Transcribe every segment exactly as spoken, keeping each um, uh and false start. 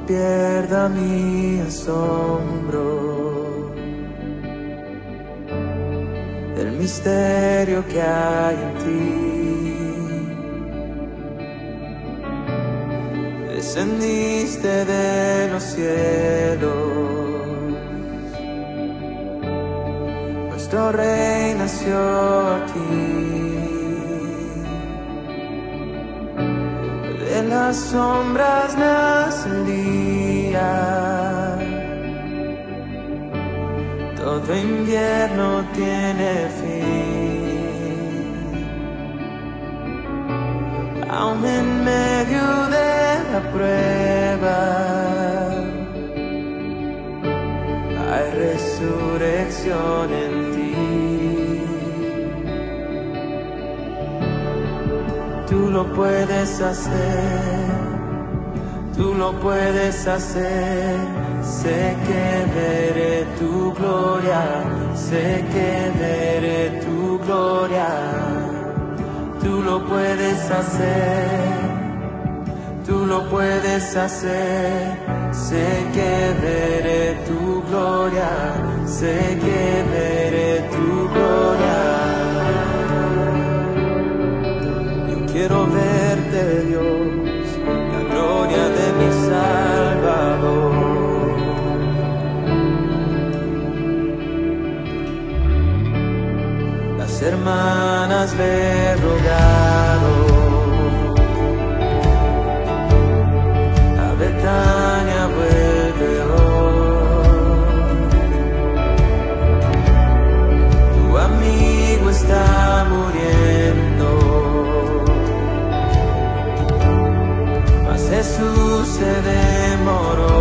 pierda mi asombro del misterio que hay en ti. Descendiste de los cielos, nuestro Rey nació aquí. De las sombras nace el día, todo invierno tiene fin. Aún en medio de la prueba hay resurrección en ti. Tú lo puedes hacer, tú lo puedes hacer. Sé que veré tu gloria, sé que veré tu gloria. Tú lo puedes hacer, tú lo puedes hacer. Sé que veré tu gloria, sé que veré tu gloria. Quiero verte, Dios, la gloria de mi Salvador. Las hermanas le rogaron a Betania, vuelve hoy. Tu amigo está muriendo, Jesús se demoró,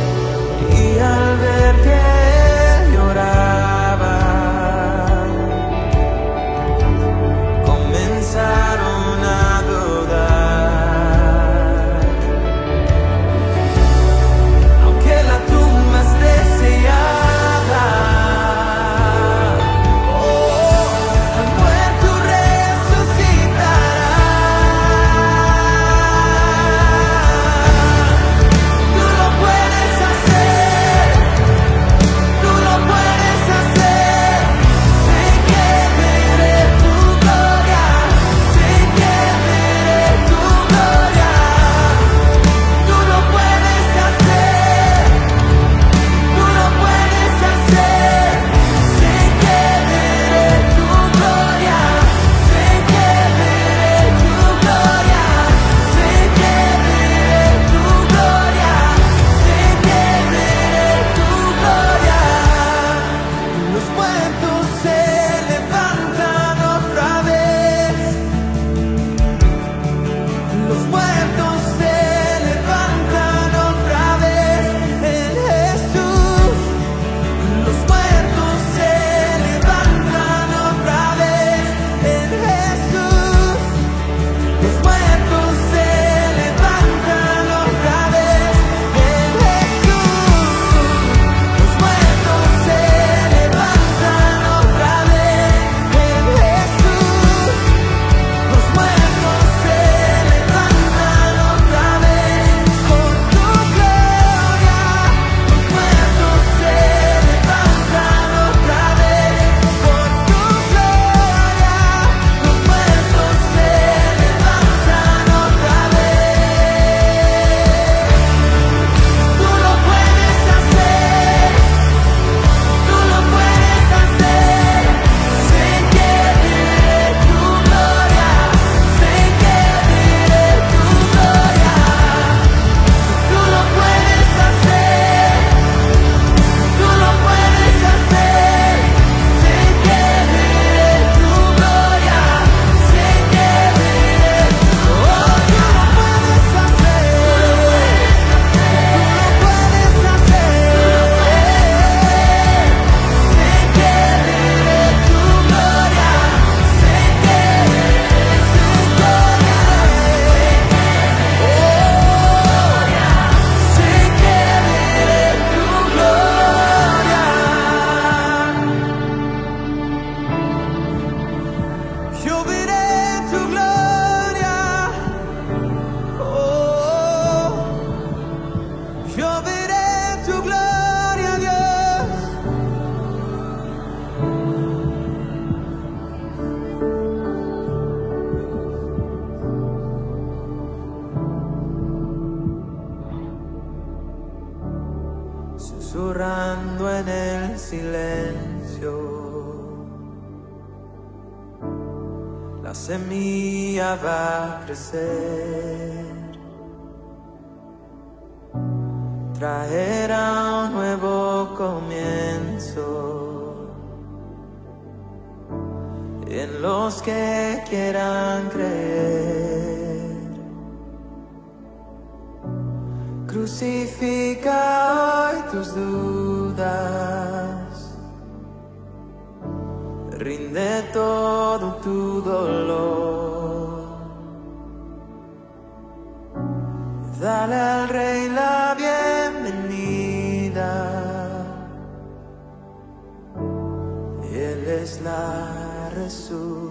y al ver que él lloraba, la semilla va a crecer. Traerá un nuevo comienzo en los que quieran creer. Crucifica hoy tus dudas, rinde todo tu dolor. Dale al Rey la bienvenida, Él es la resurrección.